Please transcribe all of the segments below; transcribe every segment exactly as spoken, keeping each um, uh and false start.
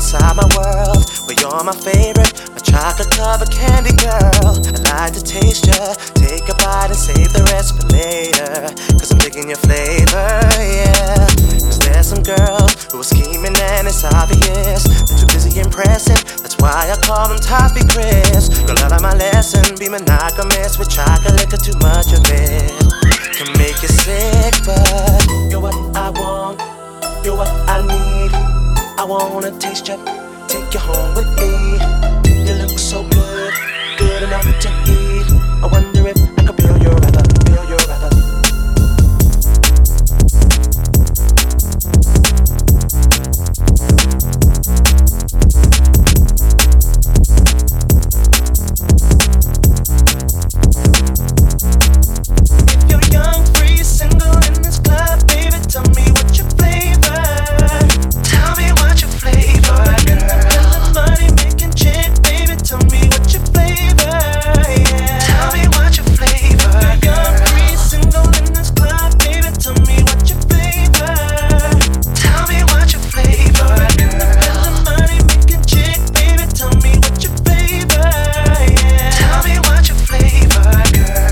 inside my world, but you're my favorite, my chocolate covered candy girl. I like to taste ya, take a bite and save the rest for later, cause I'm digging your flavor, yeah. Cause there's some girls who are scheming and it's obvious they're too busy impressing, that's why I call them toffee crisps. Girl, out of my lesson, be monogamous with chocolate, cause too much of it can make you sick, but you're what I want, you're what I need. I wanna taste you, take you home with me. You look so good, good enough to eat. I wonder if I could feel your rapper, feel your rapper. If you're young, free, single in this club, baby, tell me what your flavor. Tell me what your flavor. In the, in the money making chick, baby, tell me what your flavor. Yeah. Tell me what your flavor. Young, free, single in this club, baby, tell me what your flavor. Tell me what your flavor. In the, in the money making chick, baby, tell me what your flavor. Yeah. Tell me what your flavor, girl.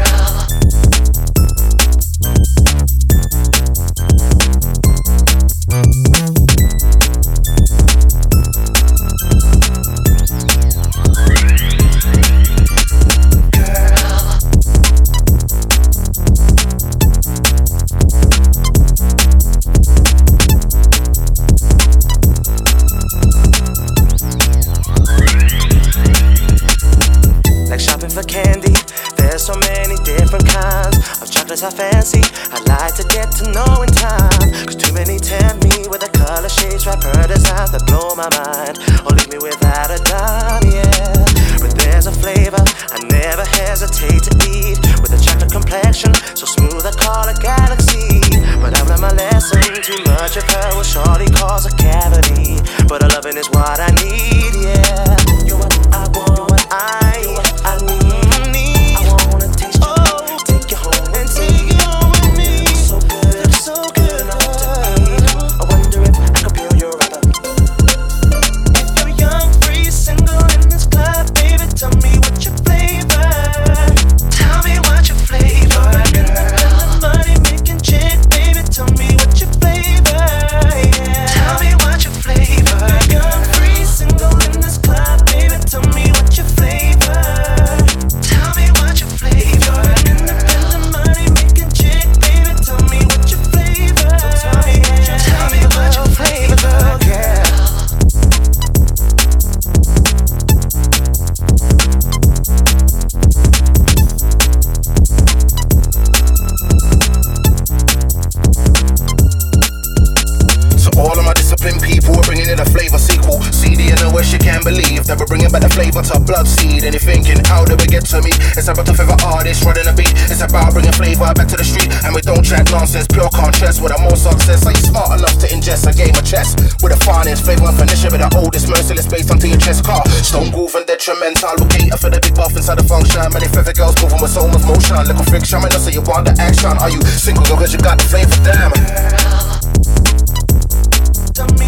Like shopping for candy, there's so many different kinds of chocolates I fancy. I'd like to get to know in time, cause too many tempt me with the color shades, rapper designs that blow my mind or leave me without a dime, yeah. But there's a flavor I never hesitate to eat, with a chocolate complexion so smooth I call it galaxy. But I've learned my lesson, too much of her will surely cause a cavity, but her loving is what I need, yeah. You're what I want, you're what I, you're what I need. I wanna taste you, oh, take you home and take you home with me. Look so good, look so good enough to eat. I wonder if I could feel your rapper. If you're young, free, single in this club, baby, tell me what your flavor. Tell me what your flavor. In the, in the money making chick, baby, tell me what your flavor. Yeah. Tell me what your flavor. Young, free, single in this club, baby, tell me what your flavor. Tell me what your flavor. In the, in the money making chick, baby, tell me what your flavor. Tell me, yeah. Tell me what your flavor, girl. So all of my disciplined people are bringing in a flavor sequel. C D and the West, you can't believe that we're bringing back the flavor to Blood Seed. And you're thinking, how did we get to me? It's about the favorite artist running a beat. It's about bringing flavor back to the street. And we don't chat nonsense, pure contrast with a more success. Are you smart enough to ingest a game of chess with the finest flavor and finisher with the oldest merciless bass onto your chest car? Stone groove and detrimental, we cater for the big buff inside the function. Many feather girls moving with so much motion. Little friction, I know so you want the action. Are you single girl cause you got the flavor, damn? Tell me